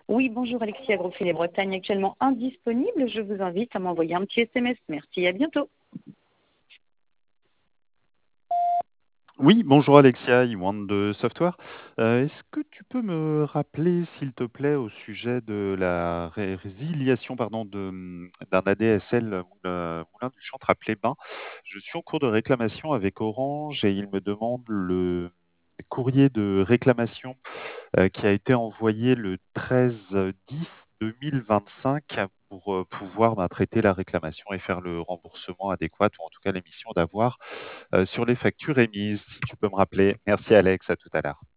Oui, bonjour Alexis Agrofilet-Bretagne, actuellement indisponible. Je vous invite à m'envoyer un petit SMS. Merci, à bientôt. Oui, bonjour Alexia, Iwan de Software. Est-ce que tu peux me rappeler, s'il te plaît, au sujet de la résiliation pardon, d'un ADSL Moulin du Chantre à Plébin? Je suis en cours de réclamation avec Orange et il me demande le courrier de réclamation qui a été envoyé le 13/10/2025 pour pouvoir traiter la réclamation et faire le remboursement adéquat, ou en tout cas l'émission d'avoir sur les factures émises, si tu peux me rappeler. Merci Alex, à tout à l'heure.